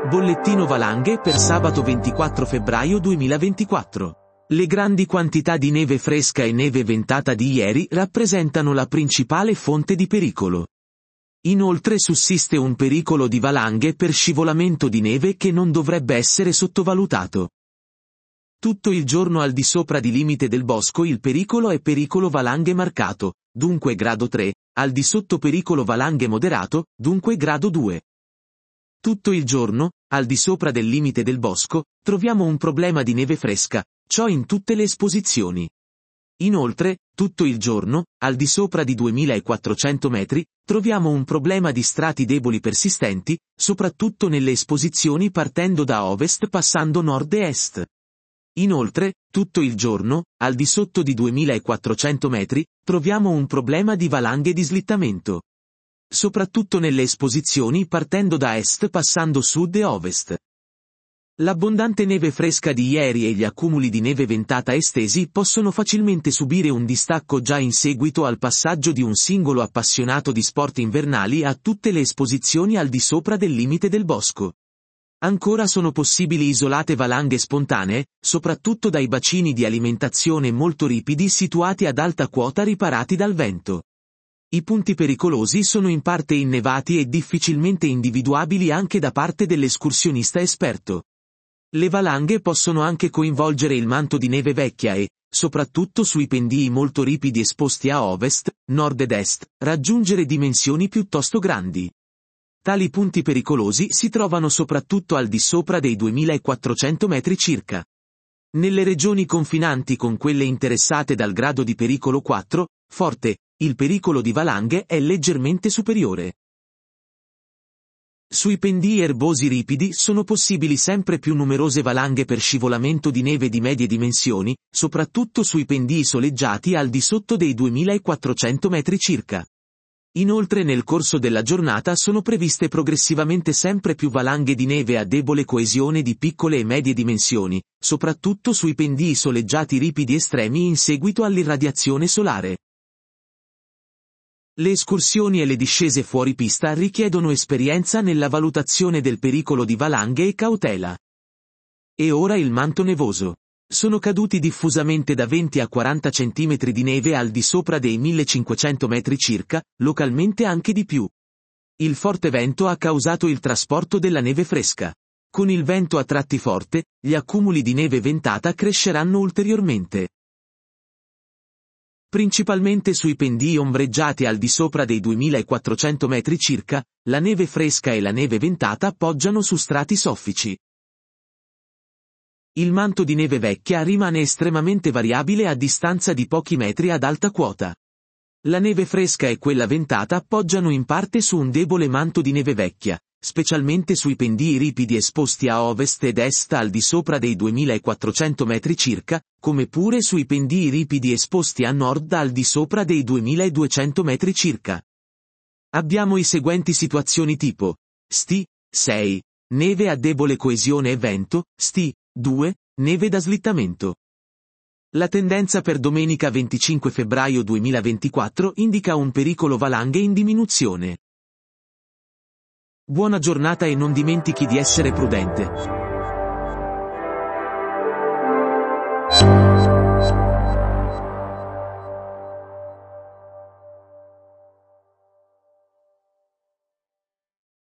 Bollettino valanghe per sabato 24 febbraio 2024. Le grandi quantità di neve fresca e neve ventata di ieri rappresentano la principale fonte di pericolo. Inoltre sussiste un pericolo di valanghe per scivolamento di neve che non dovrebbe essere sottovalutato. Tutto il giorno al di sopra di limite del bosco il pericolo è pericolo valanghe marcato, dunque grado 3, al di sotto pericolo valanghe moderato, dunque grado 2. Tutto il giorno, al di sopra del limite del bosco, troviamo un problema di neve fresca, ciò in tutte le esposizioni. Inoltre, tutto il giorno, al di sopra di 2400 metri, troviamo un problema di strati deboli persistenti, soprattutto nelle esposizioni partendo da ovest passando nord e est. Inoltre, tutto il giorno, al di sotto di 2400 metri, troviamo un problema di valanghe di slittamento. Soprattutto nelle esposizioni partendo da est passando sud e ovest. L'abbondante neve fresca di ieri e gli accumuli di neve ventata estesi possono facilmente subire un distacco già in seguito al passaggio di un singolo appassionato di sport invernali a tutte le esposizioni al di sopra del limite del bosco. Ancora sono possibili isolate valanghe spontanee, soprattutto dai bacini di alimentazione molto ripidi situati ad alta quota riparati dal vento. I punti pericolosi sono in parte innevati e difficilmente individuabili anche da parte dell'escursionista esperto. Le valanghe possono anche coinvolgere il manto di neve vecchia e, soprattutto sui pendii molto ripidi esposti a ovest, nord ed est, raggiungere dimensioni piuttosto grandi. Tali punti pericolosi si trovano soprattutto al di sopra dei 2400 metri circa. Nelle regioni confinanti con quelle interessate dal grado di pericolo 4, forte, il pericolo di valanghe è leggermente superiore. Sui pendii erbosi ripidi sono possibili sempre più numerose valanghe per scivolamento di neve di medie dimensioni, soprattutto sui pendii soleggiati al di sotto dei 2400 metri circa. Inoltre nel corso della giornata sono previste progressivamente sempre più valanghe di neve a debole coesione di piccole e medie dimensioni, soprattutto sui pendii soleggiati ripidi estremi in seguito all'irradiazione solare. Le escursioni e le discese fuori pista richiedono esperienza nella valutazione del pericolo di valanghe e cautela. E ora il manto nevoso. Sono caduti diffusamente da 20 a 40 cm di neve al di sopra dei 1500 metri circa, localmente anche di più. Il forte vento ha causato il trasporto della neve fresca. Con il vento a tratti forte, gli accumuli di neve ventata cresceranno ulteriormente. Principalmente sui pendii ombreggiati al di sopra dei 2400 metri circa, la neve fresca e la neve ventata poggiano su strati soffici. Il manto di neve vecchia rimane estremamente variabile a distanza di pochi metri ad alta quota. La neve fresca e quella ventata poggiano in parte su un debole manto di neve vecchia, specialmente sui pendii ripidi esposti a ovest ed est al di sopra dei 2400 metri circa, come pure sui pendii ripidi esposti a nord al di sopra dei 2200 metri circa. Abbiamo i seguenti situazioni tipo: Sti, 6, neve a debole coesione e vento, Sti, 2, neve da slittamento. La tendenza per domenica 25 febbraio 2024 indica un pericolo valanghe in diminuzione. Buona giornata e non dimentichi di essere prudente.